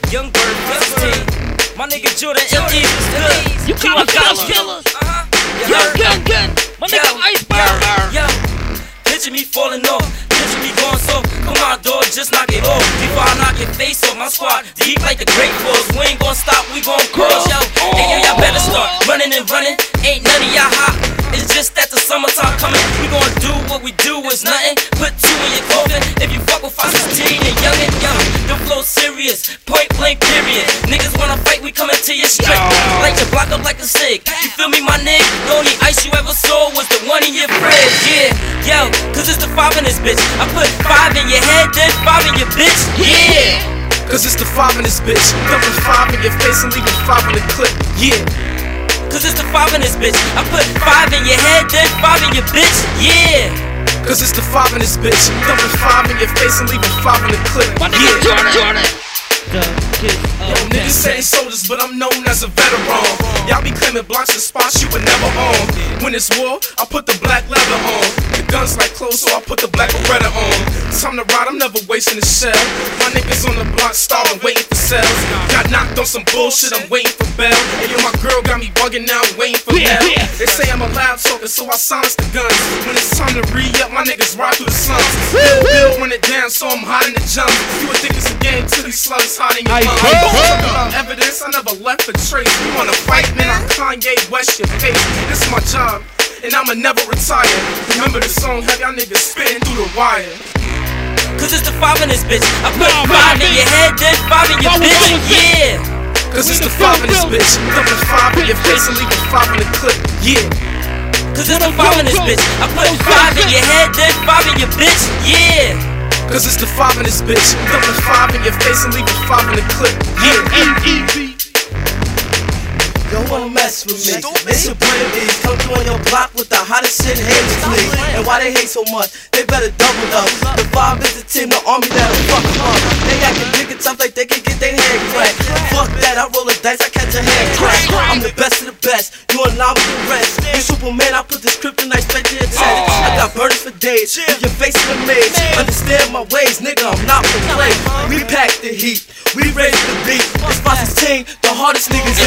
Young Bird, 16. My nigga Jordan, LE, You call us killers. Gun. My nigga Iceberg. Yo, picture me falling off. Picture me going soft. Come on, dog, just knock it off. Before I knock your face off, my squad deep like the Great Falls. We ain't gon' stop, we gon' cross, yo. Hey, y'all better start running and running. Ain't none of y'all hot. It's just that the summertime coming. We gon' do what we do is nothing. Put two in your coffin. If you fuck with 516 and youngin', yo, the flow serious. Point blank, period. Niggas wanna fight, we coming to your strip. Light your block up like a stick. You feel me, my nigga? The only ice you ever saw was the one in your fridge. Yeah, yo, cause it's the 5 in this bitch. I put 5 in your head, then 5 in your bitch. Yeah, cause it's the 5 in this bitch. Dumping 5 in your face and leaving 5 in the clip. Yeah, cause it's the 5 in this bitch. I put 5 in your head, then 5 in your bitch. Yeah, cause it's the 5 in this bitch. Dumping 5 in your face and leaving 5 in the clip. Yeah, Jordan. Yo, niggas say soldiers, but I'm known as a veteran. Y'all be claiming blocks and spots you were never on. When it's war, I put the black leather on. The guns like clothes, so I put the black Beretta on. Time to ride, I'm never wasting a shell. My niggas on the block starving, waiting for sales. Got knocked on some bullshit, I'm waiting for bail. Hey yo, my girl got me bugging now, I'm waiting for hell. They say I'm a loud talker, so I silence the guns. When it's time to re-up, my niggas ride through the slums. Bill run it down, so I'm hiding the jump. You would think it's a game till these slugs hiding your mom. Evidence, I never left a trace. You wanna fight, man? I'm Kanye West your face. This is my job, and I'ma never retire. Remember the song, have y'all niggas spitting through the wire. cause it's the 5 in this bitch. I put 5 in your head, then 5 in your bitch. Yeah, cause it's the 5 in this bitch. Dumping 5 in your face and leaving 5 in the clip. Yeah, cause it's the 5 in this bitch. I put 5 in your head, then 5 in your bitch. Yeah, cause it's the 5 in this bitch. Dumping 5 in your face and leaving 5 in the clip. Yeah. Don't wanna mess with me. It's your brand B. Come through on your block with the hottest shit haters flee. And why they hate so much? They better double up. The 5 is the team, the army that'll fuck them up. They acting big and tough like they can get their head cracked. Fuck that, I roll the dice, I catch a head crack. I'm the best of the best. You in line with the rest. You Superman, I put this kryptonite straight to your chest. I got burners for days. Your face in the maze. Understand my ways, nigga. I'm not for play. We pack the heat. We raise the beat. It's 516, the hardest niggas.